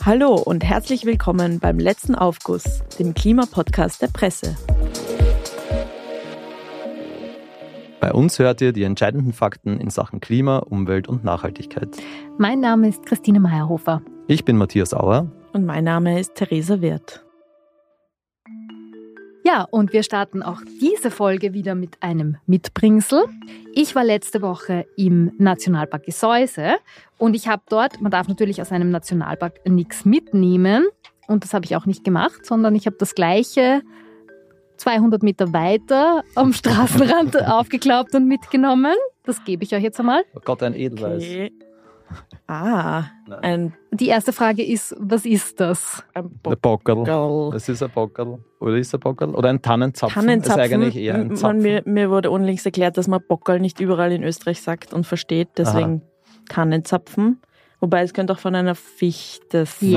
Hallo und herzlich willkommen beim letzten Aufguss, dem Klimapodcast der Presse. Bei uns hört ihr die entscheidenden Fakten in Sachen Klima, Umwelt und Nachhaltigkeit. Mein Name ist Christine Meyerhofer. Ich bin Matthias Auer. Und mein Name ist Theresa Wirth. Ja, und wir starten auch diese Folge wieder mit einem Mitbringsel. Ich war letzte Woche im Nationalpark Gesäuse und ich habe dort, man darf natürlich aus einem Nationalpark nichts mitnehmen und das habe ich auch nicht gemacht, sondern ich habe das Gleiche 200 Meter weiter am Straßenrand aufgeklaubt und mitgenommen. Das gebe ich euch jetzt einmal. Oh Gott, ein Edelweiß. Okay. Die erste Frage ist, was ist das? Ein Bockerl. Es ist ein Bockerl. Oder ist ein Bockerl? Oder ein Tannenzapfen. Das ist eigentlich eher ein Zapfen. Mir wurde unlängst erklärt, dass man Bockerl nicht überall in Österreich sagt und versteht, deswegen Tannenzapfen. Wobei es könnte auch von einer Fichte sein.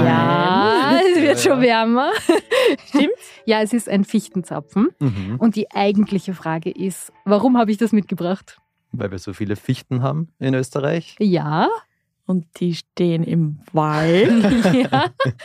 Ja, es wird schon wärmer. Stimmt? Ja, es ist ein Fichtenzapfen. Mhm. Und die eigentliche Frage ist, warum habe ich das mitgebracht? Weil wir so viele Fichten haben in Österreich. Ja. Und die stehen im Wald. Ja.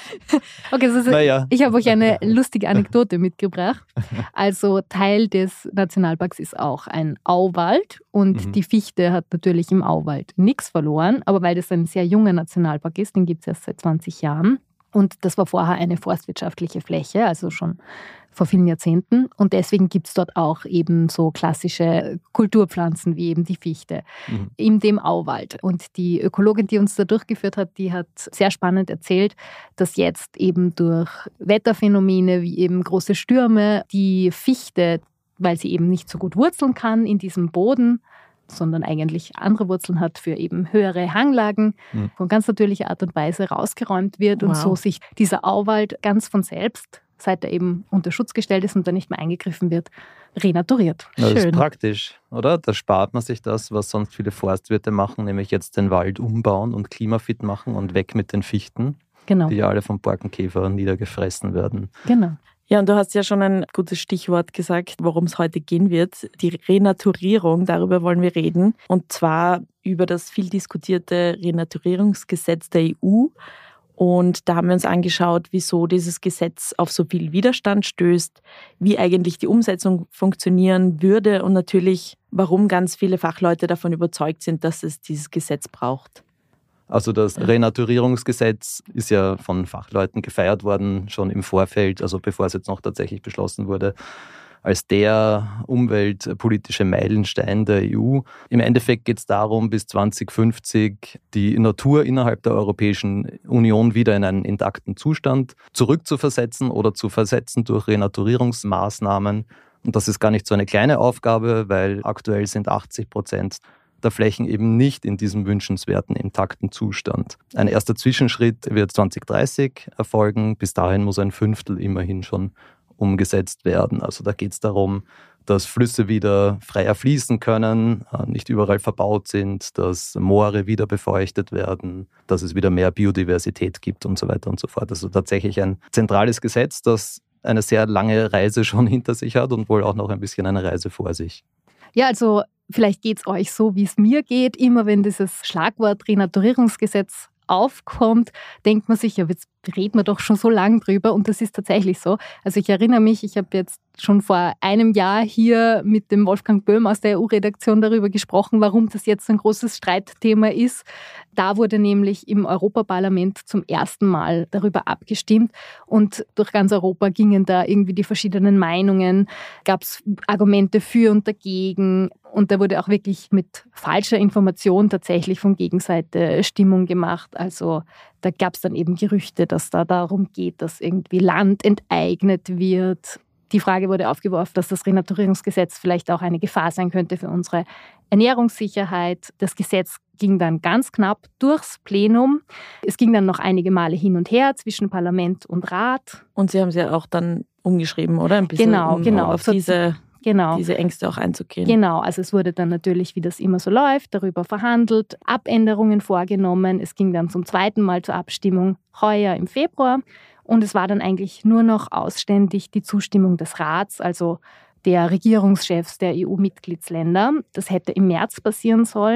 Okay, ich habe euch eine lustige Anekdote mitgebracht. Also Teil des Nationalparks ist auch ein Auwald und die Fichte hat natürlich im Auwald nichts verloren, aber weil das ein sehr junger Nationalpark ist, den gibt es erst seit 20 Jahren und das war vorher eine forstwirtschaftliche Fläche, also schon vor vielen Jahrzehnten und deswegen gibt es dort auch eben so klassische Kulturpflanzen wie eben die Fichte in dem Auwald. Und die Ökologin, die uns da durchgeführt hat, die hat sehr spannend erzählt, dass jetzt eben durch Wetterphänomene wie eben große Stürme die Fichte, weil sie eben nicht so gut wurzeln kann in diesem Boden, sondern eigentlich andere Wurzeln hat für eben höhere Hanglagen, von ganz natürlicher Art und Weise rausgeräumt wird und so sich dieser Auwald ganz von selbst, seit er eben unter Schutz gestellt ist und dann nicht mehr eingegriffen wird, renaturiert. Ja, das ist praktisch, oder? Da spart man sich das, was sonst viele Forstwirte machen, nämlich jetzt den Wald umbauen und klimafit machen und weg mit den Fichten, die ja alle vom Borkenkäfer niedergefressen werden. Genau. Ja, und du hast ja schon ein gutes Stichwort gesagt, worum es heute gehen wird. Die Renaturierung, darüber wollen wir reden. Und zwar über das viel diskutierte Renaturierungsgesetz der EU. Und da haben wir uns angeschaut, wieso dieses Gesetz auf so viel Widerstand stößt, wie eigentlich die Umsetzung funktionieren würde und natürlich, warum ganz viele Fachleute davon überzeugt sind, dass es dieses Gesetz braucht. Also das Renaturierungsgesetz ist ja von Fachleuten gefeiert worden, schon im Vorfeld, also bevor es jetzt noch tatsächlich beschlossen wurde, als der umweltpolitische Meilenstein der EU. Im Endeffekt geht es darum, bis 2050 die Natur innerhalb der Europäischen Union wieder in einen intakten Zustand zurückzuversetzen oder zu versetzen durch Renaturierungsmaßnahmen. Und das ist gar nicht so eine kleine Aufgabe, weil aktuell sind 80% der Flächen eben nicht in diesem wünschenswerten, intakten Zustand. Ein erster Zwischenschritt wird 2030 erfolgen. Bis dahin muss ein Fünftel immerhin schon umgesetzt werden. Also da geht es darum, dass Flüsse wieder freier fließen können, nicht überall verbaut sind, dass Moore wieder befeuchtet werden, dass es wieder mehr Biodiversität gibt und so weiter und so fort. Also tatsächlich ein zentrales Gesetz, das eine sehr lange Reise schon hinter sich hat und wohl auch noch ein bisschen eine Reise vor sich. Ja, also vielleicht geht es euch so, wie es mir geht. Immer wenn dieses Schlagwort Renaturierungsgesetz aufkommt, denkt man sich, ja, jetzt reden wir doch schon so lange drüber und das ist tatsächlich so. Also ich erinnere mich, ich habe jetzt schon vor einem Jahr hier mit dem Wolfgang Böhm aus der EU-Redaktion darüber gesprochen, warum das jetzt ein großes Streitthema ist. Da wurde nämlich im Europaparlament zum ersten Mal darüber abgestimmt und durch ganz Europa gingen da irgendwie die verschiedenen Meinungen, gab es Argumente für und dagegen und da wurde auch wirklich mit falscher Information tatsächlich von Gegenseite Stimmung gemacht. Also da gab es dann eben Gerüchte, dass da darum geht, dass irgendwie Land enteignet wird. Die Frage wurde aufgeworfen, dass das Renaturierungsgesetz vielleicht auch eine Gefahr sein könnte für unsere Ernährungssicherheit. Das Gesetz ging dann ganz knapp durchs Plenum. Es ging dann noch einige Male hin und her zwischen Parlament und Rat. Und Sie haben es ja auch dann umgeschrieben, oder? Ein bisschen Genau. Auf diese Ängste auch einzugehen. Genau, also es wurde dann natürlich, wie das immer so läuft, darüber verhandelt, Abänderungen vorgenommen. Es ging dann zum zweiten Mal zur Abstimmung heuer im Februar. Und es war dann eigentlich nur noch ausständig die Zustimmung des Rats, also der Regierungschefs der EU-Mitgliedsländer. Das hätte im März passieren sollen.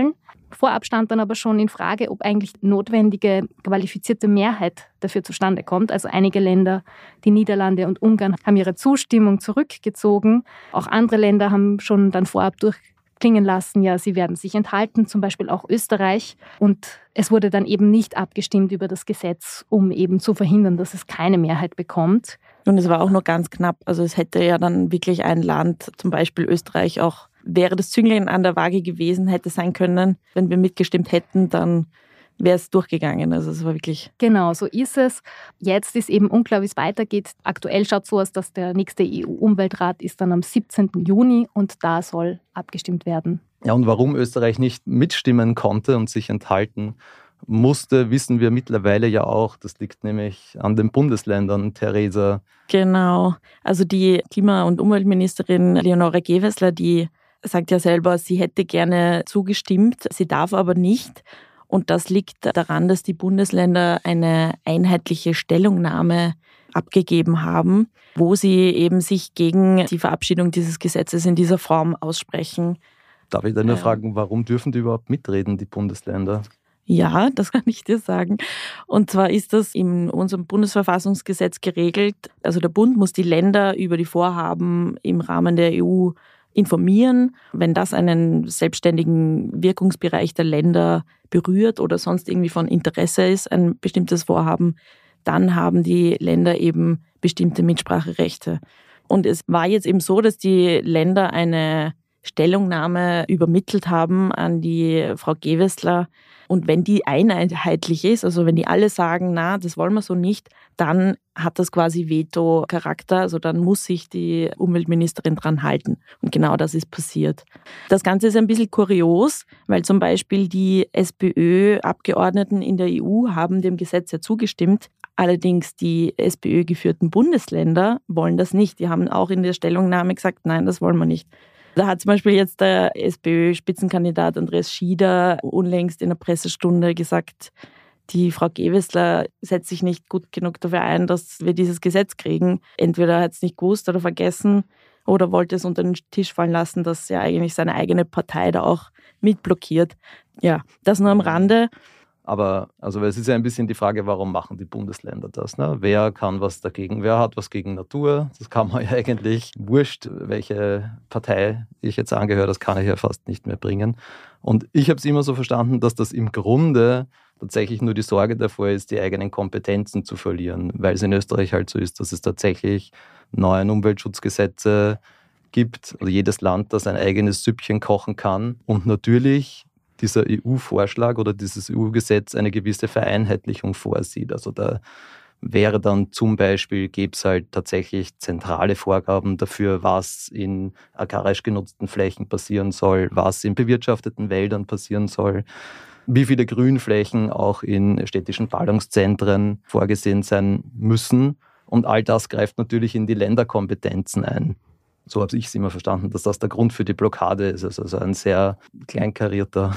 Vorab stand dann aber schon in Frage, ob eigentlich notwendige qualifizierte Mehrheit dafür zustande kommt. Also einige Länder, die Niederlande und Ungarn, haben ihre Zustimmung zurückgezogen. Auch andere Länder haben schon dann vorab durchklingen lassen, ja, sie werden sich enthalten, zum Beispiel auch Österreich. Und es wurde dann eben nicht abgestimmt über das Gesetz, um eben zu verhindern, dass es keine Mehrheit bekommt. Und es war auch nur ganz knapp. Also es hätte ja dann wirklich ein Land, zum Beispiel Österreich, auch wäre das Zünglein an der Waage gewesen, hätte sein können. Wenn wir mitgestimmt hätten, dann wäre es durchgegangen. Also es war wirklich... Genau, so ist es. Jetzt ist eben unklar, wie es weitergeht. Aktuell schaut es so aus, dass der nächste EU-Umweltrat ist dann am 17. Juni und da soll abgestimmt werden. Ja, und warum Österreich nicht mitstimmen konnte und sich enthalten musste, wissen wir mittlerweile ja auch. Das liegt nämlich an den Bundesländern, Theresa. Genau. Also die Klima- und Umweltministerin Leonore Gewessler, die sagt ja selber, sie hätte gerne zugestimmt, sie darf aber nicht. Und das liegt daran, dass die Bundesländer eine einheitliche Stellungnahme abgegeben haben, wo sie eben sich gegen die Verabschiedung dieses Gesetzes in dieser Form aussprechen. Darf ich dann nur fragen, warum dürfen die überhaupt mitreden, die Bundesländer? Ja, das kann ich dir sagen. Und zwar ist das in unserem Bundesverfassungsgesetz geregelt. Also der Bund muss die Länder über die Vorhaben im Rahmen der EU informieren. Wenn das einen selbstständigen Wirkungsbereich der Länder berührt oder sonst irgendwie von Interesse ist, ein bestimmtes Vorhaben, dann haben die Länder eben bestimmte Mitspracherechte. Und es war jetzt eben so, dass die Länder eine Stellungnahme übermittelt haben an die Frau Gewessler. Und wenn die einheitlich ist, also wenn die alle sagen, na, das wollen wir so nicht, dann hat das quasi Veto-Charakter. Also dann muss sich die Umweltministerin dran halten. Und genau das ist passiert. Das Ganze ist ein bisschen kurios, weil zum Beispiel die SPÖ-Abgeordneten in der EU haben dem Gesetz ja zugestimmt. Allerdings die SPÖ-geführten Bundesländer wollen das nicht. Die haben auch in der Stellungnahme gesagt, nein, das wollen wir nicht. Da hat zum Beispiel jetzt der SPÖ-Spitzenkandidat Andreas Schieder unlängst in der Pressestunde gesagt, die Frau Gewessler setzt sich nicht gut genug dafür ein, dass wir dieses Gesetz kriegen. Entweder hat es nicht gewusst oder vergessen oder wollte es unter den Tisch fallen lassen, dass ja eigentlich seine eigene Partei da auch mitblockiert. Ja, das nur am Rande. Aber also es ist ja ein bisschen die Frage, warum machen die Bundesländer das? Ne? Wer kann was dagegen? Wer hat was gegen Natur? Das kann man ja eigentlich wurscht, welche Partei ich jetzt angehöre, das kann ich ja fast nicht mehr bringen. Und ich habe es immer so verstanden, dass das im Grunde tatsächlich nur die Sorge davor ist, die eigenen Kompetenzen zu verlieren, weil es in Österreich halt so ist, dass es tatsächlich neue Umweltschutzgesetze gibt, also jedes Land, das ein eigenes Süppchen kochen kann und natürlich dieser EU-Vorschlag oder dieses EU-Gesetz eine gewisse Vereinheitlichung vorsieht. Also da wäre dann zum Beispiel, gäbe es halt tatsächlich zentrale Vorgaben dafür, was in agrarisch genutzten Flächen passieren soll, was in bewirtschafteten Wäldern passieren soll, wie viele Grünflächen auch in städtischen Ballungszentren vorgesehen sein müssen. Und all das greift natürlich in die Länderkompetenzen ein. So habe ich es immer verstanden, dass das der Grund für die Blockade ist. Also ein sehr kleinkarierter.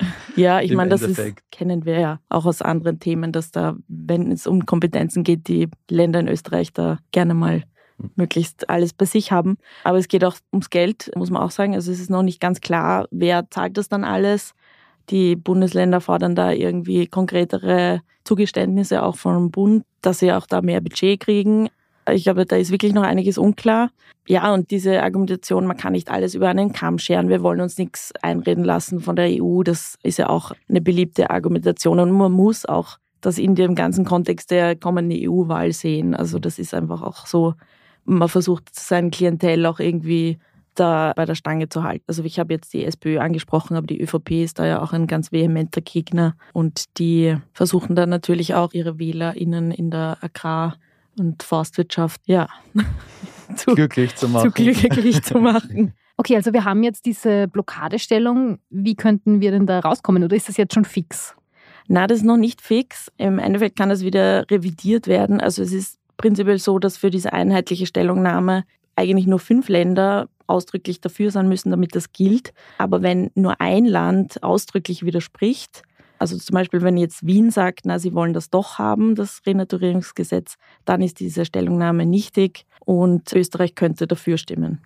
Ja, ich meine, kennen wir ja auch aus anderen Themen, dass da, wenn es um Kompetenzen geht, die Länder in Österreich da gerne mal möglichst alles bei sich haben. Aber es geht auch ums Geld, muss man auch sagen. Also es ist noch nicht ganz klar, wer zahlt das dann alles. Die Bundesländer fordern da irgendwie konkretere Zugeständnisse auch vom Bund, dass sie auch da mehr Budget kriegen. Ich glaube, da ist wirklich noch einiges unklar. Ja, und diese Argumentation, man kann nicht alles über einen Kamm scheren, wir wollen uns nichts einreden lassen von der EU, das ist ja auch eine beliebte Argumentation. Und man muss auch das in dem ganzen Kontext der kommenden EU-Wahl sehen. Also das ist einfach auch so, man versucht sein Klientel auch irgendwie da bei der Stange zu halten. Also ich habe jetzt die SPÖ angesprochen, aber die ÖVP ist da ja auch ein ganz vehementer Gegner. Und die versuchen dann natürlich auch ihre WählerInnen in der Agrar- und Forstwirtschaft, ja, glücklich zu machen. Okay, also wir haben jetzt diese Blockadestellung. Wie könnten wir denn da rauskommen? Oder ist das jetzt schon fix? Na, das ist noch nicht fix. Im Endeffekt kann das wieder revidiert werden. Also es ist prinzipiell so, dass für diese einheitliche Stellungnahme eigentlich nur 5 Länder ausdrücklich dafür sein müssen, damit das gilt. Aber wenn nur ein Land ausdrücklich widerspricht, also zum Beispiel, wenn jetzt Wien sagt, na, sie wollen das doch haben, das Renaturierungsgesetz, dann ist diese Stellungnahme nichtig und Österreich könnte dafür stimmen.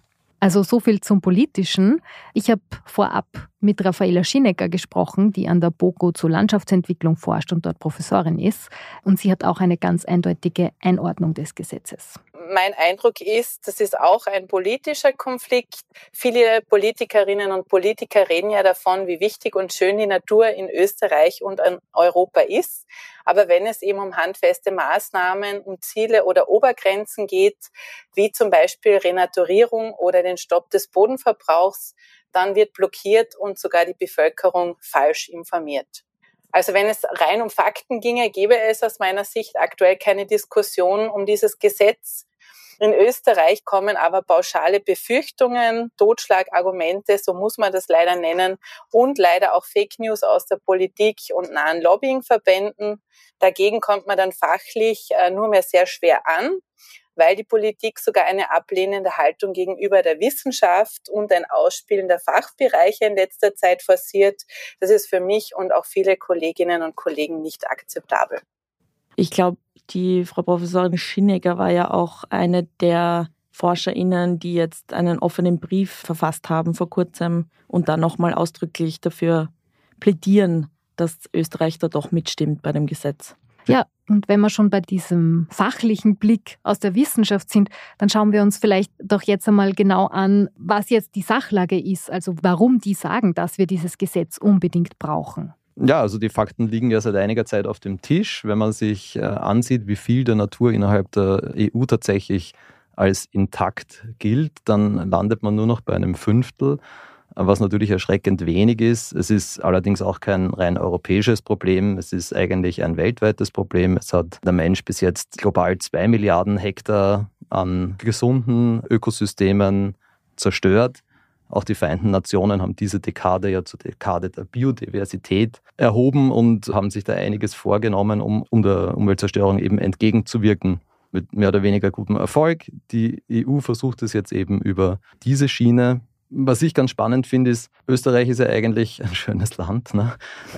Also so viel zum Politischen. Ich habe vorab mit Raffaela Schinecker gesprochen, die an der BOKU zur Landschaftsentwicklung forscht und dort Professorin ist. Und sie hat auch eine ganz eindeutige Einordnung des Gesetzes. Mein Eindruck ist, das ist auch ein politischer Konflikt. Viele Politikerinnen und Politiker reden ja davon, wie wichtig und schön die Natur in Österreich und in Europa ist. Aber wenn es eben um handfeste Maßnahmen, um Ziele oder Obergrenzen geht, wie zum Beispiel Renaturierung oder den Stopp des Bodenverbrauchs, dann wird blockiert und sogar die Bevölkerung falsch informiert. Also wenn es rein um Fakten ginge, gäbe es aus meiner Sicht aktuell keine Diskussion um dieses Gesetz. In Österreich kommen aber pauschale Befürchtungen, Totschlagargumente, so muss man das leider nennen, und leider auch Fake News aus der Politik und nahen Lobbyingverbänden. Dagegen kommt man dann fachlich nur mehr sehr schwer an, weil die Politik sogar eine ablehnende Haltung gegenüber der Wissenschaft und ein Ausspielen der Fachbereiche in letzter Zeit forciert. Das ist für mich und auch viele Kolleginnen und Kollegen nicht akzeptabel. Ich glaube, die Frau Professorin Schinecker war ja auch eine der ForscherInnen, die jetzt einen offenen Brief verfasst haben vor kurzem und dann nochmal ausdrücklich dafür plädieren, dass Österreich da doch mitstimmt bei dem Gesetz. Ja, und wenn wir schon bei diesem fachlichen Blick aus der Wissenschaft sind, dann schauen wir uns vielleicht doch jetzt einmal genau an, was jetzt die Sachlage ist, also warum die sagen, dass wir dieses Gesetz unbedingt brauchen. Ja, also die Fakten liegen ja seit einiger Zeit auf dem Tisch. Wenn man sich ansieht, wie viel der Natur innerhalb der EU tatsächlich als intakt gilt, dann landet man nur noch bei einem Fünftel, was natürlich erschreckend wenig ist. Es ist allerdings auch kein rein europäisches Problem. Es ist eigentlich ein weltweites Problem. Es hat der Mensch bis jetzt global 2 Milliarden Hektar an gesunden Ökosystemen zerstört. Auch die Vereinten Nationen haben diese Dekade ja zur Dekade der Biodiversität erhoben und haben sich da einiges vorgenommen, um der Umweltzerstörung eben entgegenzuwirken. Mit mehr oder weniger gutem Erfolg. Die EU versucht es jetzt eben über diese Schiene. Was ich ganz spannend finde, ist, Österreich ist ja eigentlich ein schönes Land. Ne?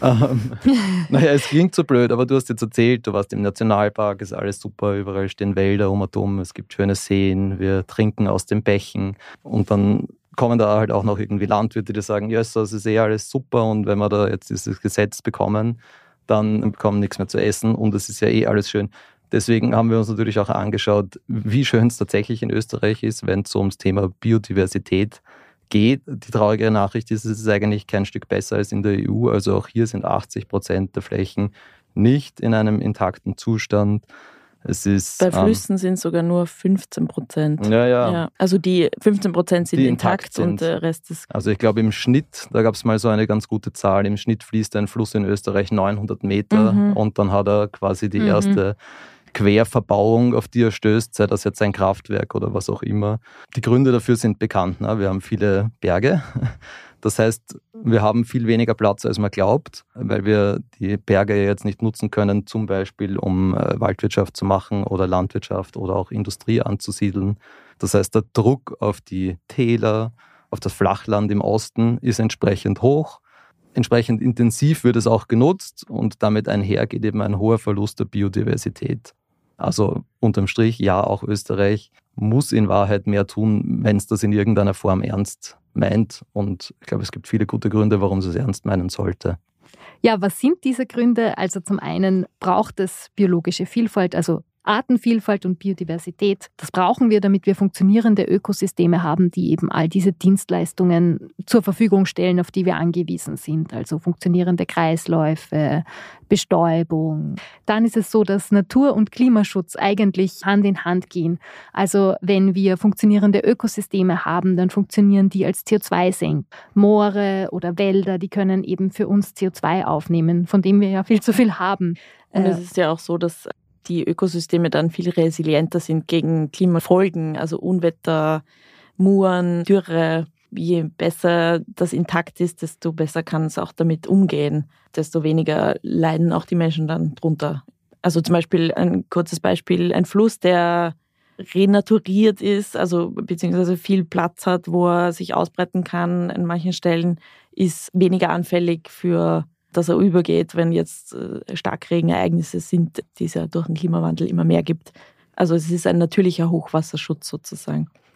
Naja, es klingt so blöd, aber du hast jetzt erzählt, du warst im Nationalpark, ist alles super, überall stehen Wälder um und um, es gibt schöne Seen, wir trinken aus den Bächen und dann kommen da halt auch noch irgendwie Landwirte, die sagen, ja, das ist alles super und wenn wir da jetzt dieses Gesetz bekommen, dann bekommen wir nichts mehr zu essen und es ist ja alles schön. Deswegen haben wir uns natürlich auch angeschaut, wie schön es tatsächlich in Österreich ist, wenn es so ums Thema Biodiversität geht. Die traurige Nachricht ist, es ist eigentlich kein Stück besser als in der EU. Also auch hier sind 80% der Flächen nicht in einem intakten Zustand. Es ist, bei Flüssen sind es sogar nur 15%. Ja. Also die 15% sind die intakt und der Rest ist... Also ich glaube im Schnitt, da gab es mal so eine ganz gute Zahl, im Schnitt fließt ein Fluss in Österreich 900 Meter und dann hat er quasi die erste Querverbauung, auf die er stößt, sei das jetzt ein Kraftwerk oder was auch immer. Die Gründe dafür sind bekannt. Ne? Wir haben viele Berge. Das heißt, wir haben viel weniger Platz, als man glaubt, weil wir die Berge jetzt nicht nutzen können, zum Beispiel um Waldwirtschaft zu machen oder Landwirtschaft oder auch Industrie anzusiedeln. Das heißt, der Druck auf die Täler, auf das Flachland im Osten ist entsprechend hoch. Entsprechend intensiv wird es auch genutzt und damit einhergeht eben ein hoher Verlust der Biodiversität. Also unterm Strich, ja, auch Österreich muss in Wahrheit mehr tun, wenn es das in irgendeiner Form ernst meint. Und ich glaube, es gibt viele gute Gründe, warum es ernst meinen sollte. Ja, was sind diese Gründe? Also zum einen braucht es biologische Vielfalt, also Artenvielfalt und Biodiversität. Das brauchen wir, damit wir funktionierende Ökosysteme haben, die eben all diese Dienstleistungen zur Verfügung stellen, auf die wir angewiesen sind. Also funktionierende Kreisläufe, Bestäubung. Dann ist es so, dass Natur- und Klimaschutz eigentlich Hand in Hand gehen. Also wenn wir funktionierende Ökosysteme haben, dann funktionieren die als CO2-Senk. Moore oder Wälder, die können eben für uns CO2 aufnehmen, von dem wir ja viel zu viel haben. Und es ist ja auch so, dass die Ökosysteme dann viel resilienter sind gegen Klimafolgen, also Unwetter, Muren, Dürre. Je besser das intakt ist, desto besser kann es auch damit umgehen. Desto weniger leiden auch die Menschen dann drunter. Also zum Beispiel ein kurzes Beispiel, ein Fluss, der renaturiert ist, also beziehungsweise viel Platz hat, wo er sich ausbreiten kann an manchen Stellen, ist weniger anfällig für, dass er übergeht, wenn jetzt Starkregenereignisse sind, die es ja durch den Klimawandel immer mehr gibt. Also es ist ein natürlicher Hochwasserschutz sozusagen.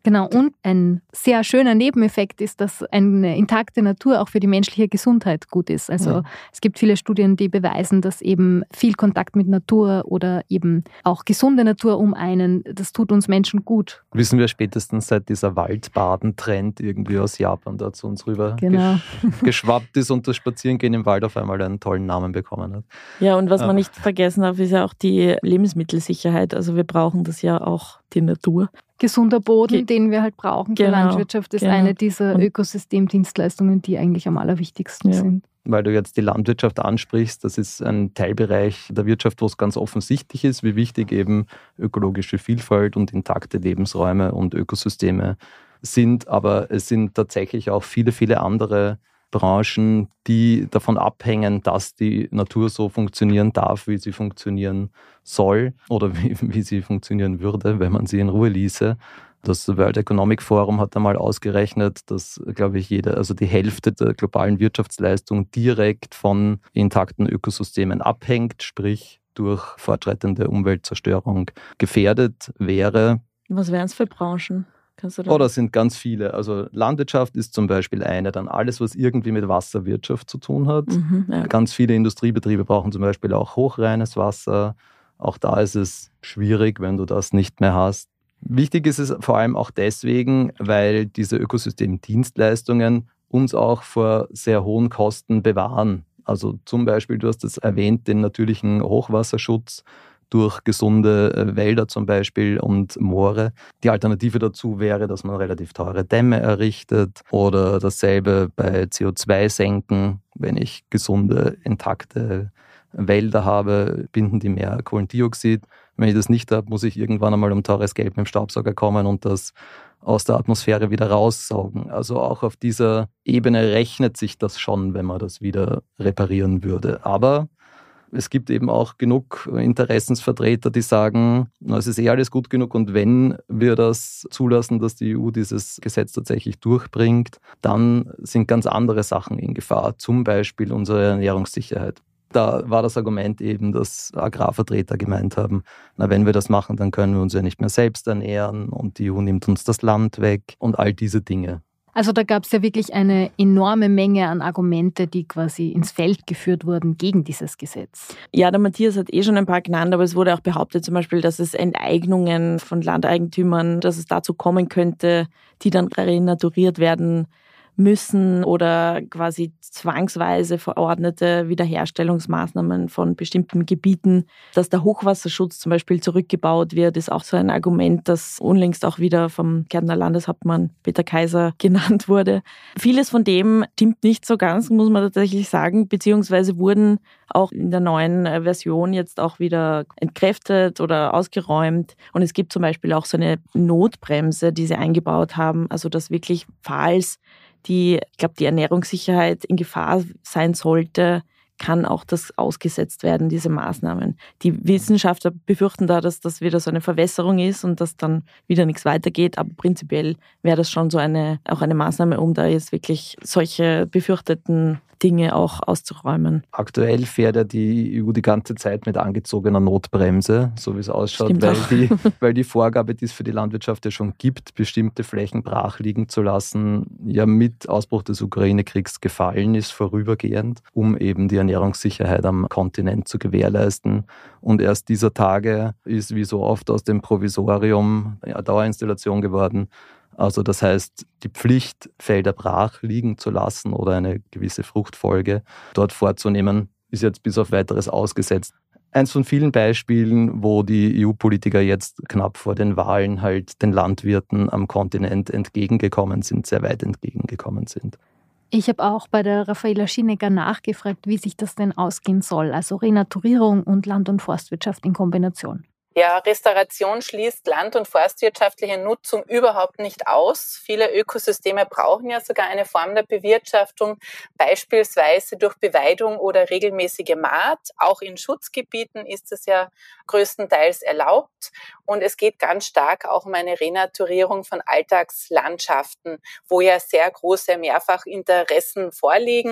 Genau, und ein sehr schöner Nebeneffekt ist, dass eine intakte Natur auch für die menschliche Gesundheit gut ist. Also es gibt viele Studien, die beweisen, dass eben viel Kontakt mit Natur oder eben auch gesunde Natur um einen, das tut uns Menschen gut. Wissen wir spätestens seit dieser Waldbaden-Trend irgendwie aus Japan da zu uns rüber geschwappt ist und das Spazierengehen im Wald auf einmal einen tollen Namen bekommen hat. Ja, und was man nicht vergessen darf, ist ja auch die Lebensmittelsicherheit. Also wir brauchen das ja auch, die Natur. Gesunder Boden, den wir halt brauchen für Landwirtschaft, ist eine dieser Ökosystemdienstleistungen, die eigentlich am allerwichtigsten sind. Weil du jetzt die Landwirtschaft ansprichst, das ist ein Teilbereich der Wirtschaft, wo es ganz offensichtlich ist, wie wichtig eben ökologische Vielfalt und intakte Lebensräume und Ökosysteme sind. Aber es sind tatsächlich auch viele, viele andere Branchen, die davon abhängen, dass die Natur so funktionieren darf, wie sie funktionieren soll oder wie sie funktionieren würde, wenn man sie in Ruhe ließe. Das World Economic Forum hat einmal ausgerechnet, dass, glaube ich, die Hälfte der globalen Wirtschaftsleistung direkt von intakten Ökosystemen abhängt, sprich durch fortschreitende Umweltzerstörung gefährdet wäre. Was wären es für Branchen? Das sind ganz viele. Also Landwirtschaft ist zum Beispiel eine, dann alles, was irgendwie mit Wasserwirtschaft zu tun hat. Ganz viele Industriebetriebe brauchen zum Beispiel auch hochreines Wasser. Auch da ist es schwierig, wenn du das nicht mehr hast. Wichtig ist es vor allem auch deswegen, weil diese Ökosystemdienstleistungen uns auch vor sehr hohen Kosten bewahren. Also zum Beispiel, du hast es erwähnt, den natürlichen Hochwasserschutz durch gesunde Wälder zum Beispiel und Moore. Die Alternative dazu wäre, dass man relativ teure Dämme errichtet oder dasselbe bei CO2-Senken. Wenn ich gesunde, intakte Wälder habe, binden die mehr Kohlendioxid. Wenn ich das nicht habe, muss ich irgendwann einmal um teures Geld mit dem Staubsauger kommen und das aus der Atmosphäre wieder raussaugen. Also auch auf dieser Ebene rechnet sich das schon, wenn man das wieder reparieren würde. Aber es gibt eben auch genug Interessensvertreter, die sagen, es ist alles gut genug und wenn wir das zulassen, dass die EU dieses Gesetz tatsächlich durchbringt, dann sind ganz andere Sachen in Gefahr, zum Beispiel unsere Ernährungssicherheit. Da war das Argument eben, dass Agrarvertreter gemeint haben, wenn wir das machen, dann können wir uns ja nicht mehr selbst ernähren und die EU nimmt uns das Land weg und all diese Dinge. Also da gab es ja wirklich eine enorme Menge an Argumente, die quasi ins Feld geführt wurden gegen dieses Gesetz. Ja, der Matthias hat schon ein paar genannt, aber es wurde auch behauptet zum Beispiel, dass es Enteignungen von Landeigentümern, dass es dazu kommen könnte, die dann renaturiert werden müssen oder quasi zwangsweise verordnete Wiederherstellungsmaßnahmen von bestimmten Gebieten. Dass der Hochwasserschutz zum Beispiel zurückgebaut wird, ist auch so ein Argument, das unlängst auch wieder vom Kärntner Landeshauptmann Peter Kaiser genannt wurde. Vieles von dem stimmt nicht so ganz, muss man tatsächlich sagen, beziehungsweise wurden auch in der neuen Version jetzt auch wieder entkräftet oder ausgeräumt. Und es gibt zum Beispiel auch so eine Notbremse, die sie eingebaut haben, also dass wirklich, falls die Ernährungssicherheit in Gefahr sein sollte, kann auch das ausgesetzt werden, diese Maßnahmen. Die Wissenschaftler befürchten da, dass das wieder so eine Verwässerung ist und dass dann wieder nichts weitergeht. Aber prinzipiell wäre das schon so eine Maßnahme, um da jetzt wirklich solche befürchteten Dinge auch auszuräumen. Aktuell fährt ja die EU die ganze Zeit mit angezogener Notbremse, so wie es ausschaut, weil die Vorgabe, die es für die Landwirtschaft ja schon gibt, bestimmte Flächen brach liegen zu lassen, ja mit Ausbruch des Ukraine-Kriegs gefallen ist, vorübergehend, um eben die Ernährungssicherheit am Kontinent zu gewährleisten. Und erst dieser Tage ist wie so oft aus dem Provisorium eine Dauerinstallation geworden. Also das heißt, die Pflicht, Felder brach liegen zu lassen oder eine gewisse Fruchtfolge dort vorzunehmen, ist jetzt bis auf Weiteres ausgesetzt. Eins von vielen Beispielen, wo die EU-Politiker jetzt knapp vor den Wahlen halt den Landwirten am Kontinent entgegengekommen sind, sehr weit entgegengekommen sind. Ich habe auch bei der Raffaela Schinecker nachgefragt, wie sich das denn ausgehen soll, also Renaturierung und Land- und Forstwirtschaft in Kombination. Ja, Restauration schließt land- und forstwirtschaftliche Nutzung überhaupt nicht aus. Viele Ökosysteme brauchen ja sogar eine Form der Bewirtschaftung, beispielsweise durch Beweidung oder regelmäßige Maat. Auch in Schutzgebieten ist es ja größtenteils erlaubt. Und es geht ganz stark auch um eine Renaturierung von Alltagslandschaften, wo ja sehr große Mehrfachinteressen vorliegen.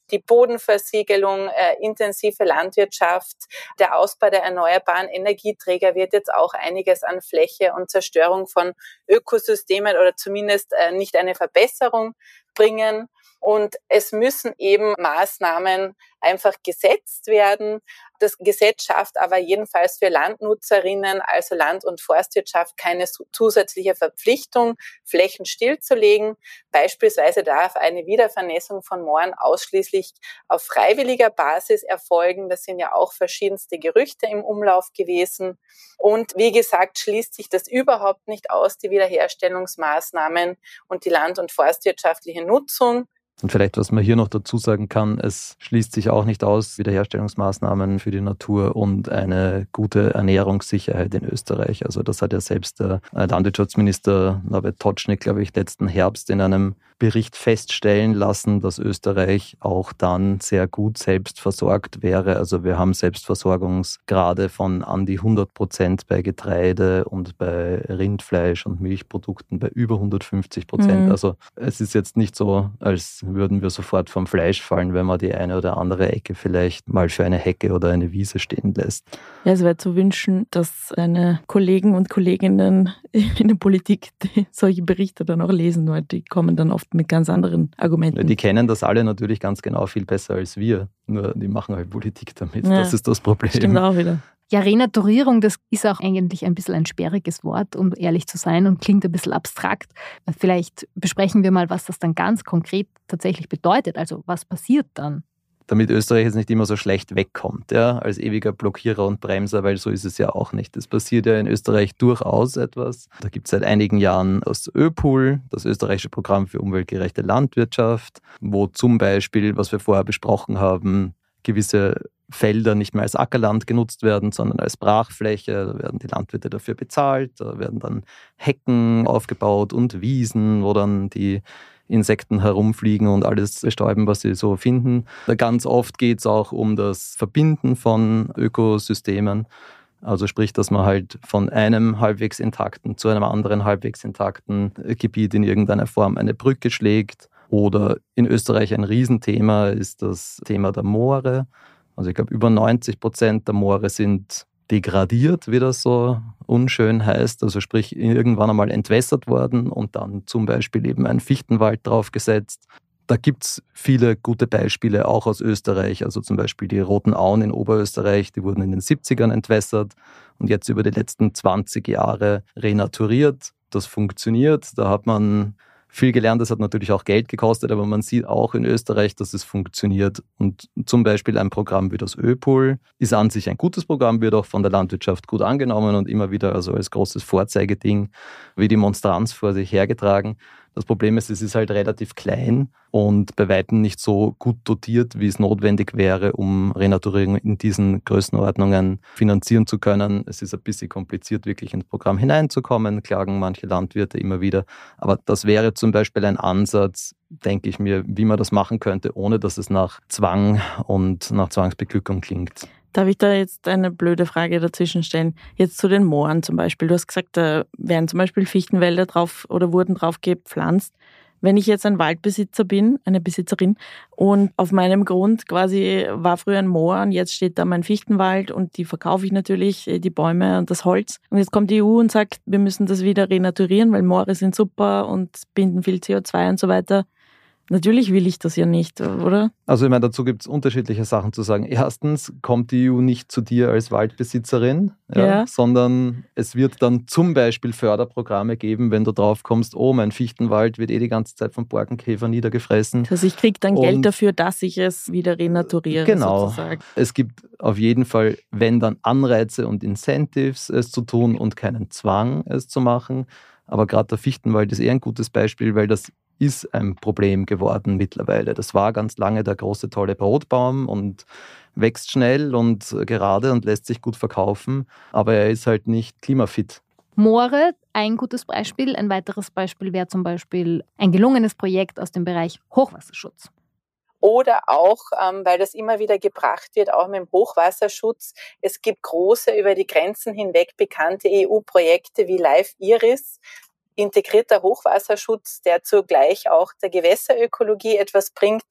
die Bodenversiegelung, intensive Landwirtschaft, der Ausbau der erneuerbaren Energieträger wird jetzt auch einiges an Fläche und Zerstörung von Ökosystemen oder zumindest nicht eine Verbesserung bringen. Und es müssen eben Maßnahmen einfach gesetzt werden. Das Gesetz schafft aber jedenfalls für Landnutzerinnen, also Land- und Forstwirtschaft, keine zusätzliche Verpflichtung, Flächen stillzulegen. Beispielsweise darf eine Wiedervernässung von Mooren ausschließlich auf freiwilliger Basis erfolgen. Das sind ja auch verschiedenste Gerüchte im Umlauf gewesen. Und wie gesagt, schließt sich das überhaupt nicht aus, die Wiederherstellungsmaßnahmen und die land- und forstwirtschaftliche Nutzung. Und vielleicht, was man hier noch dazu sagen kann, es schließt sich auch nicht aus, Wiederherstellungsmaßnahmen für die Natur und eine gute Ernährungssicherheit in Österreich. Also das hat ja selbst der Landwirtschaftsminister Norbert Totschnig, glaube ich, letzten Herbst in einem Bericht feststellen lassen, dass Österreich auch dann sehr gut selbst versorgt wäre. Also wir haben Selbstversorgungsgrade von an die 100% bei Getreide und bei Rindfleisch und Milchprodukten bei über 150%. Also es ist jetzt nicht so, als würden wir sofort vom Fleisch fallen, wenn man die eine oder andere Ecke vielleicht mal für eine Hecke oder eine Wiese stehen lässt. Ja, es wäre zu wünschen, dass seine Kollegen und Kolleginnen in der Politik solche Berichte dann auch lesen, weil die kommen dann oft mit ganz anderen Argumenten. Die kennen das alle natürlich ganz genau viel besser als wir, nur die machen halt Politik damit. Ja, das ist das Problem. Stimmt auch wieder. Ja, Renaturierung, das ist auch eigentlich ein bisschen ein sperriges Wort, um ehrlich zu sein, und klingt ein bisschen abstrakt. Vielleicht besprechen wir mal, was das dann ganz konkret tatsächlich bedeutet. Also was passiert dann? Damit Österreich jetzt nicht immer so schlecht wegkommt, ja, als ewiger Blockierer und Bremser, weil so ist es ja auch nicht. Es passiert ja in Österreich durchaus etwas. Da gibt es seit einigen Jahren das ÖPOL, das österreichische Programm für umweltgerechte Landwirtschaft, wo zum Beispiel, was wir vorher besprochen haben, gewisse Felder nicht mehr als Ackerland genutzt werden, sondern als Brachfläche. Da werden die Landwirte dafür bezahlt. Da werden dann Hecken aufgebaut und Wiesen, wo dann die Insekten herumfliegen und alles bestäuben, was sie so finden. Ganz oft geht es auch um das Verbinden von Ökosystemen. Also sprich, dass man halt von einem halbwegs intakten zu einem anderen halbwegs intakten Gebiet in irgendeiner Form eine Brücke schlägt. Oder in Österreich ein Riesenthema ist das Thema der Moore. Also ich glaube, über 90% der Moore sind degradiert, wie das so unschön heißt. Also sprich, irgendwann einmal entwässert worden und dann zum Beispiel eben ein Fichtenwald draufgesetzt. Da gibt es viele gute Beispiele, auch aus Österreich. Also zum Beispiel die Roten Auen in Oberösterreich, die wurden in den 70ern entwässert und jetzt über die letzten 20 Jahre renaturiert. Das funktioniert. Da hat man viel gelernt, das hat natürlich auch Geld gekostet, aber man sieht auch in Österreich, dass es funktioniert. Und zum Beispiel ein Programm wie das ÖPOL ist an sich ein gutes Programm, wird auch von der Landwirtschaft gut angenommen und immer wieder also als großes Vorzeigeding wie die Monstranz vor sich hergetragen. Das Problem ist, es ist halt relativ klein und bei weitem nicht so gut dotiert, wie es notwendig wäre, um Renaturierung in diesen Größenordnungen finanzieren zu können. Es ist ein bisschen kompliziert, wirklich ins Programm hineinzukommen, klagen manche Landwirte immer wieder. Aber das wäre zum Beispiel ein Ansatz, denke ich mir, wie man das machen könnte, ohne dass es nach Zwang und nach Zwangsbeglückung klingt. Darf ich da jetzt eine blöde Frage dazwischen stellen? Jetzt zu den Mooren zum Beispiel. Du hast gesagt, da werden zum Beispiel Fichtenwälder drauf oder wurden drauf gepflanzt. Wenn ich jetzt ein Waldbesitzer bin, eine Besitzerin, und auf meinem Grund quasi war früher ein Moor und jetzt steht da mein Fichtenwald und die verkaufe ich natürlich, die Bäume und das Holz. Und jetzt kommt die EU und sagt, wir müssen das wieder renaturieren, weil Moore sind super und binden viel CO2 und so weiter. Natürlich will ich das ja nicht, oder? Also ich meine, dazu gibt es unterschiedliche Sachen zu sagen. Erstens kommt die EU nicht zu dir als Waldbesitzerin, sondern es wird dann zum Beispiel Förderprogramme geben, wenn du drauf kommst, oh, mein Fichtenwald wird die ganze Zeit vom Borkenkäfer niedergefressen. Also ich kriege dann Geld dafür, dass ich es wieder renaturiere, genau. Sozusagen. Es gibt auf jeden Fall, wenn dann Anreize und Incentives, es zu tun und keinen Zwang, es zu machen. Aber gerade der Fichtenwald ist eher ein gutes Beispiel, weil das ist ein Problem geworden mittlerweile. Das war ganz lange der große, tolle Brotbaum und wächst schnell und gerade und lässt sich gut verkaufen, aber er ist halt nicht klimafit. Moore, ein gutes Beispiel. Ein weiteres Beispiel wäre zum Beispiel ein gelungenes Projekt aus dem Bereich Hochwasserschutz. Oder auch, weil das immer wieder gebracht wird, auch mit dem Hochwasserschutz. Es gibt große, über die Grenzen hinweg bekannte EU-Projekte wie Live Iris, integrierter Hochwasserschutz, der zugleich auch der Gewässerökologie etwas bringt.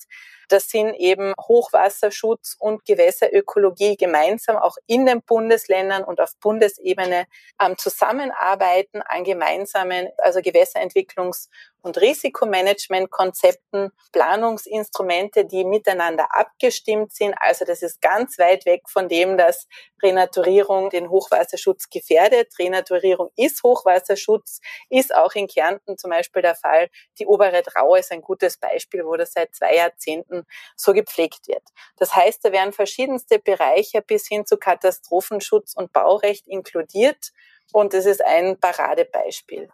Das sind eben Hochwasserschutz und Gewässerökologie gemeinsam auch in den Bundesländern und auf Bundesebene am Zusammenarbeiten an gemeinsamen, also Gewässerentwicklungs- und Risikomanagementkonzepten, Planungsinstrumente, die miteinander abgestimmt sind. Also das ist ganz weit weg von dem, dass Renaturierung den Hochwasserschutz gefährdet. Renaturierung ist Hochwasserschutz, ist auch in Kärnten zum Beispiel der Fall. Die obere Traue ist ein gutes Beispiel, wo das seit 2 Jahrzehnten so gepflegt wird. Das heißt, da werden verschiedenste Bereiche bis hin zu Katastrophenschutz und Baurecht inkludiert und das ist ein Paradebeispiel.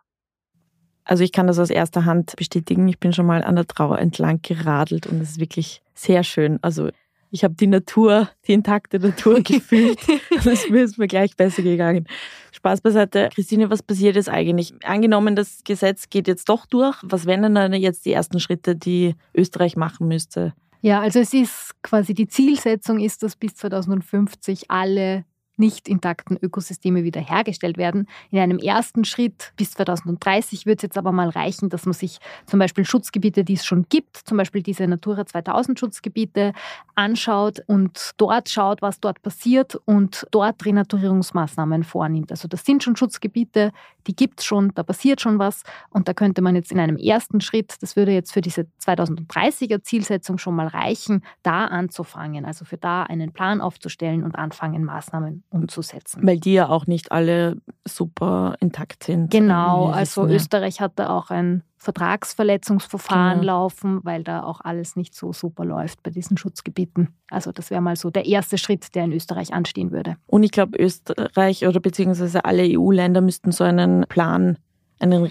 Also ich kann das aus erster Hand bestätigen. Ich bin schon mal an der Trau entlang geradelt und es ist wirklich sehr schön. Also ich habe die intakte Natur gefühlt. Das ist mir gleich besser gegangen. Spaß beiseite. Christine, was passiert jetzt eigentlich? Angenommen, das Gesetz geht jetzt doch durch. Was wären denn dann jetzt die ersten Schritte, die Österreich machen müsste? Ja, also es ist quasi die Zielsetzung ist, dass bis 2050 alle nicht intakten Ökosysteme wiederhergestellt werden. In einem ersten Schritt bis 2030 wird es jetzt aber mal reichen, dass man sich zum Beispiel Schutzgebiete, die es schon gibt, zum Beispiel diese Natura 2000 Schutzgebiete anschaut und dort schaut, was dort passiert und dort Renaturierungsmaßnahmen vornimmt. Also das sind schon Schutzgebiete, die gibt es schon, da passiert schon was und da könnte man jetzt in einem ersten Schritt, das würde jetzt für diese 2030er Zielsetzung schon mal reichen, da anzufangen, also für da einen Plan aufzustellen und anfangen, Maßnahmen umzusetzen. Weil die ja auch nicht alle super intakt sind. Genau, also Österreich hat da auch ein Vertragsverletzungsverfahren laufen, weil da auch alles nicht so super läuft bei diesen Schutzgebieten. Also das wäre mal so der erste Schritt, der in Österreich anstehen würde. Und ich glaube, Österreich oder beziehungsweise alle EU-Länder müssten so einen Plan, einen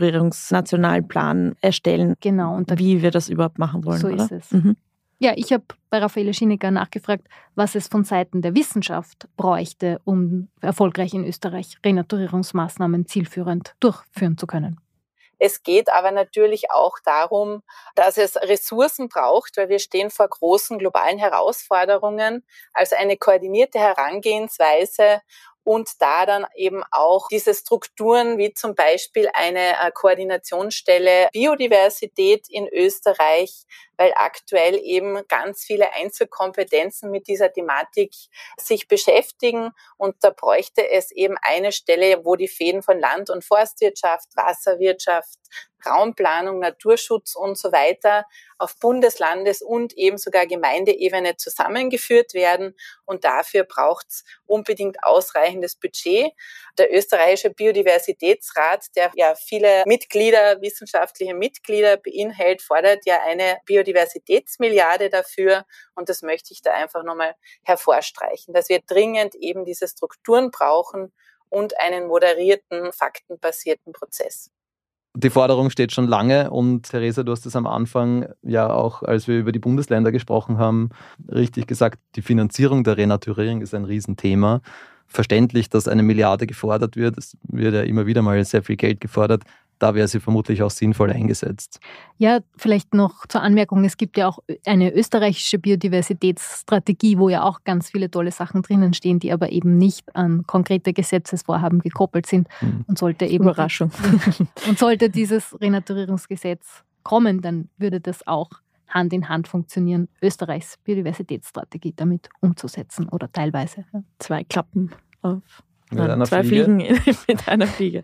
Renaturierungsnationalplan erstellen. Genau. Und wie wir das überhaupt machen wollen. So oder? ist es. Ja, ich habe bei Raffaele Schinecker nachgefragt, was es von Seiten der Wissenschaft bräuchte, um erfolgreich in Österreich Renaturierungsmaßnahmen zielführend durchführen zu können. Es geht aber natürlich auch darum, dass es Ressourcen braucht, weil wir stehen vor großen globalen Herausforderungen, also eine koordinierte Herangehensweise und da dann eben auch diese Strukturen wie zum Beispiel eine Koordinationsstelle Biodiversität in Österreich, weil aktuell eben ganz viele Einzelkompetenzen mit dieser Thematik sich beschäftigen und da bräuchte es eben eine Stelle, wo die Fäden von Land- und Forstwirtschaft, Wasserwirtschaft, Raumplanung, Naturschutz und so weiter auf Bundeslandes- und eben sogar Gemeindeebene zusammengeführt werden. Und dafür braucht es unbedingt ausreichendes Budget. Der österreichische Biodiversitätsrat, der ja viele Mitglieder, wissenschaftliche Mitglieder beinhaltet, fordert ja eine Biodiversitätsmilliarde dafür. Und das möchte ich da einfach nochmal hervorstreichen, dass wir dringend eben diese Strukturen brauchen und einen moderierten, faktenbasierten Prozess. Die Forderung steht schon lange und Theresa, du hast es am Anfang ja auch, als wir über die Bundesländer gesprochen haben, richtig gesagt, die Finanzierung der Renaturierung ist ein Riesenthema. Verständlich, dass 1 Milliarde gefordert wird. Es wird ja immer wieder mal sehr viel Geld gefordert. Da wäre sie vermutlich auch sinnvoll eingesetzt. Ja, vielleicht noch zur Anmerkung, es gibt ja auch eine österreichische Biodiversitätsstrategie, wo ja auch ganz viele tolle Sachen drinnen stehen, die aber eben nicht an konkrete Gesetzesvorhaben gekoppelt sind. Und sollte eben Überraschung. Und sollte dieses Renaturierungsgesetz kommen, dann würde das auch Hand in Hand funktionieren, Österreichs Biodiversitätsstrategie damit umzusetzen oder teilweise. Ja. 2 Klappen auf. Mit 2 Fliegen mit einer Fliege.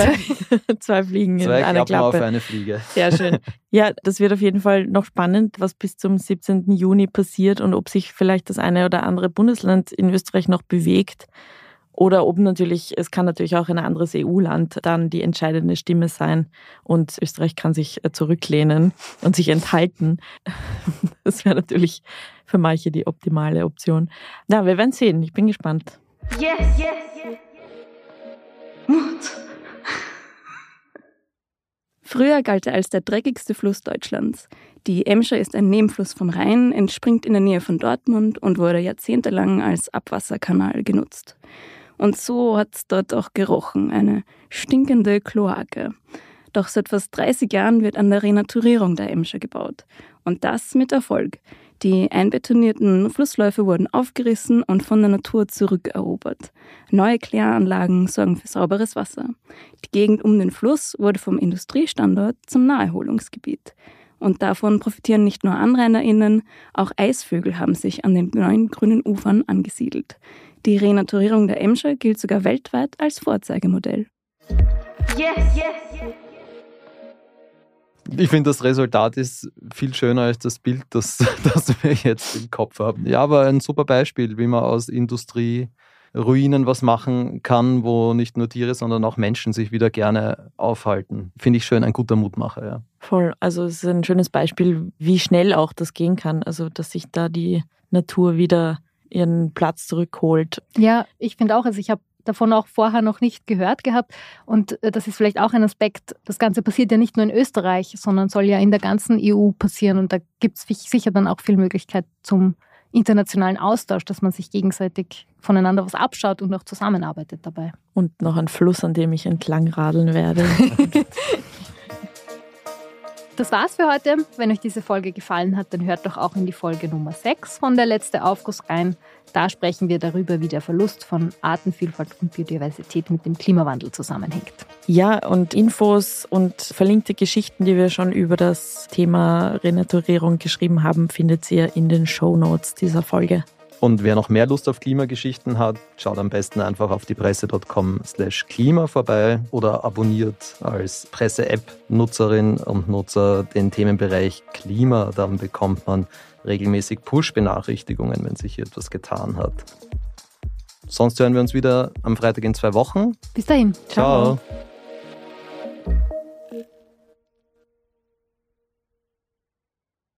2 Fliegen in einer Klappe. Auf eine Fliege. Sehr schön. Ja, das wird auf jeden Fall noch spannend, was bis zum 17. Juni passiert und ob sich vielleicht das eine oder andere Bundesland in Österreich noch bewegt. Oder ob es kann natürlich auch ein anderes EU-Land dann die entscheidende Stimme sein und Österreich kann sich zurücklehnen und sich enthalten. Das wäre natürlich für manche die optimale Option. Na, wir werden sehen. Ich bin gespannt. Yes, yes, yes. Mut. Früher galt er als der dreckigste Fluss Deutschlands. Die Emscher ist ein Nebenfluss vom Rhein, entspringt in der Nähe von Dortmund und wurde jahrzehntelang als Abwasserkanal genutzt. Und so hat es dort auch gerochen, eine stinkende Kloake. Doch seit fast 30 Jahren wird an der Renaturierung der Emscher gebaut. Und das mit Erfolg. Die einbetonierten Flussläufe wurden aufgerissen und von der Natur zurückerobert. Neue Kläranlagen sorgen für sauberes Wasser. Die Gegend um den Fluss wurde vom Industriestandort zum Naherholungsgebiet. Und davon profitieren nicht nur AnrainerInnen, auch Eisvögel haben sich an den neuen grünen Ufern angesiedelt. Die Renaturierung der Emscher gilt sogar weltweit als Vorzeigemodell. Yes, yes, yes. Ich finde, das Resultat ist viel schöner als das Bild, das wir jetzt im Kopf haben. Ja, aber ein super Beispiel, wie man aus Industrieruinen was machen kann, wo nicht nur Tiere, sondern auch Menschen sich wieder gerne aufhalten. Finde ich schön, ein guter Mutmacher, ja. Voll, also es ist ein schönes Beispiel, wie schnell auch das gehen kann. Also, dass sich da die Natur wieder ihren Platz zurückholt. Ja, ich finde auch, also ich habe davon auch vorher noch nicht gehört gehabt. Und das ist vielleicht auch ein Aspekt, das Ganze passiert ja nicht nur in Österreich, sondern soll ja in der ganzen EU passieren. Und da gibt es sicher dann auch viel Möglichkeit zum internationalen Austausch, dass man sich gegenseitig voneinander was abschaut und auch zusammenarbeitet dabei. Und noch ein Fluss, an dem ich entlang radeln werde. Das war's für heute. Wenn euch diese Folge gefallen hat, dann hört doch auch in die Folge Nummer 6 von Der letzte Aufguss rein. Da sprechen wir darüber, wie der Verlust von Artenvielfalt und Biodiversität mit dem Klimawandel zusammenhängt. Ja, und Infos und verlinkte Geschichten, die wir schon über das Thema Renaturierung geschrieben haben, findet ihr in den Shownotes dieser Folge. Und wer noch mehr Lust auf Klimageschichten hat, schaut am besten einfach auf diepresse.com/klima vorbei oder abonniert als Presse-App-Nutzerin und Nutzer den Themenbereich Klima. Dann bekommt man regelmäßig Push-Benachrichtigungen, wenn sich hier etwas getan hat. Sonst hören wir uns wieder am Freitag in 2 Wochen. Bis dahin. Ciao.